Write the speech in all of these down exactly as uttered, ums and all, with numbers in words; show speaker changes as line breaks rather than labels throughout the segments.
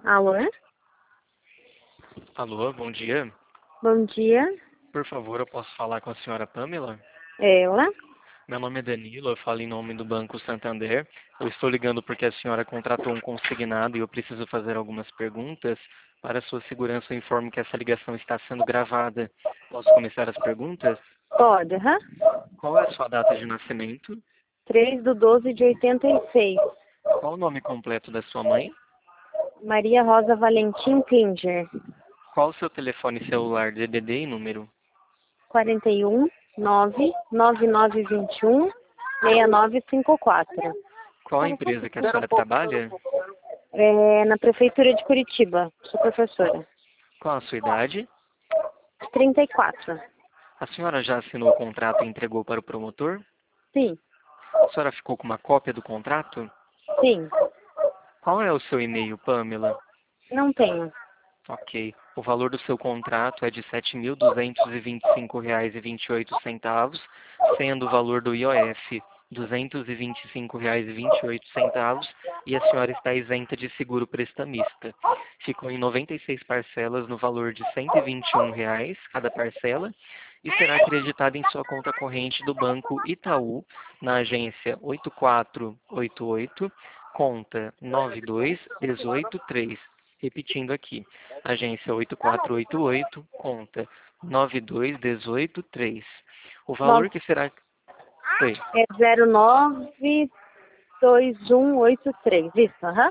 Alô?
Alô, bom dia.
Bom dia.
Por favor, eu posso falar com a senhora Pamela?
Ela?
Meu nome é Danilo, eu falo em nome do Banco Santander. Eu estou ligando porque a senhora contratou um consignado e eu preciso fazer algumas perguntas. Para sua segurança, eu informo que essa ligação está sendo gravada. Posso começar as perguntas?
Pode, aham.
Qual é a sua data de nascimento?
três do doze de oitenta e seis.
Qual o nome completo da sua mãe?
Maria Rosa Valentim Klinger.
Qual o seu telefone celular, D D D e número?
quarenta e um, nove, nove nove vinte e um, seis nove cinco quatro.
Qual a empresa que a senhora trabalha?
É na Prefeitura de Curitiba. Sou professora.
Qual a sua idade?
trinta e quatro.
A senhora já assinou o contrato e entregou para o promotor?
Sim,
A senhora ficou com uma cópia do contrato?
sim.
Qual é o seu e-mail, Pamela?
Não tenho.
Ok. O valor do seu contrato é de sete mil duzentos e vinte e cinco reais e vinte e oito centavos, sendo o valor do I O F duzentos e vinte e cinco reais e vinte e oito centavos e a senhora está isenta de seguro prestamista. Ficou em noventa e seis parcelas no valor de cento e vinte e um reais cada parcela e será acreditada em sua conta corrente do Banco Itaú, na agência oito quatro oito oito, conta nove dois um oito três. Repetindo aqui, agência oito quatro oito oito, conta nove dois um oito três. O valor
Nove-
que será... Oi.
É zero nove dois um oito três. Isso, aham.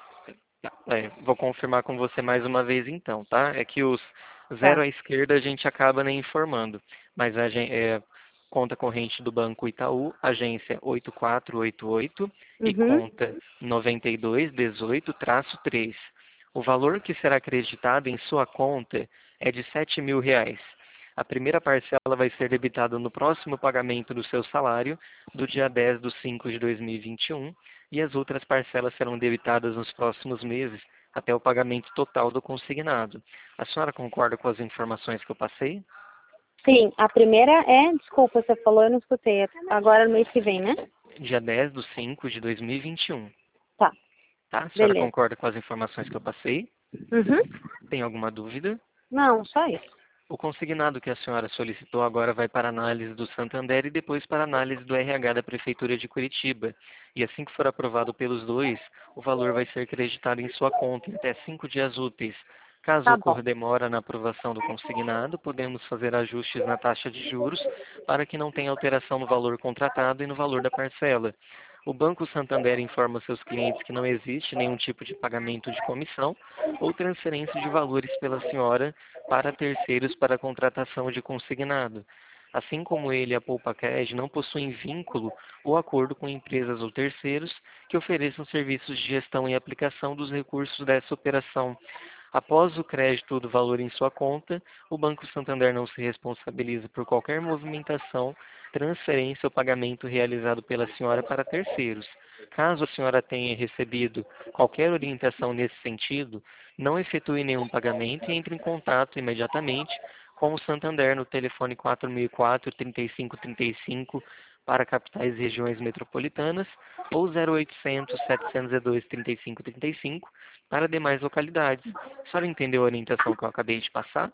Tá, é, vou confirmar com você mais uma vez então, tá? É que os zero
Tá.
à esquerda a gente acaba nem informando, mas a gen- é, conta corrente do Banco Itaú, agência oito quatro oito oito e
Uhum.
conta noventa e dois dezoito três. O valor que será acreditado em sua conta é de sete mil reais. A primeira parcela vai ser debitada no próximo pagamento do seu salário, do dia dez de cinco de dois mil e vinte e um, e as outras parcelas serão debitadas nos próximos meses, até o pagamento total do consignado. A senhora concorda com as informações que eu passei?
Sim, a primeira é, desculpa, você falou, eu não escutei. É agora no mês que vem, né?
Dia dez de cinco de dois mil e vinte e um.
Tá,
Tá? A senhora
beleza.
concorda com as informações que eu passei?
Uhum.
Tem alguma dúvida?
Não, só isso.
O consignado que a senhora solicitou agora vai para análise do Santander e depois para análise do R H da Prefeitura de Curitiba. E assim que for aprovado pelos dois, o valor vai ser creditado em sua conta em até cinco dias úteis. Caso
Tá bom.
ocorra demora na aprovação do consignado, podemos fazer ajustes na taxa de juros para que não tenha alteração no valor contratado e no valor da parcela. O Banco Santander informa seus clientes que não existe nenhum tipo de pagamento de comissão ou transferência de valores pela senhora para terceiros para a contratação de consignado. Assim como ele e a PoupaCred não possuem vínculo ou acordo com empresas ou terceiros que ofereçam serviços de gestão e aplicação dos recursos dessa operação. Após o crédito do valor em sua conta, o Banco Santander não se responsabiliza por qualquer movimentação, transferência ou pagamento realizado pela senhora para terceiros. Caso a senhora tenha recebido qualquer orientação nesse sentido, não efetue nenhum pagamento e entre em contato imediatamente com o Santander no telefone quatro mil e quatro, trinta e cinco trinta e cinco para capitais e regiões metropolitanas ou zero oitocentos, setecentos e dois, trinta e cinco trinta e cinco para demais localidades. A senhora entendeu a orientação que eu acabei de passar?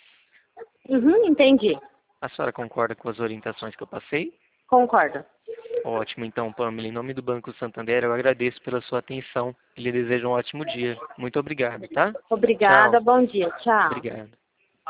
Uhum, entendi.
A senhora concorda com as orientações que eu passei?
Concordo.
Ótimo, então, Pamela, em nome do Banco Santander, eu agradeço pela sua atenção e lhe desejo um ótimo dia. Muito obrigado, tá?
Obrigada,
Tchau.
bom dia. Tchau.
Obrigado.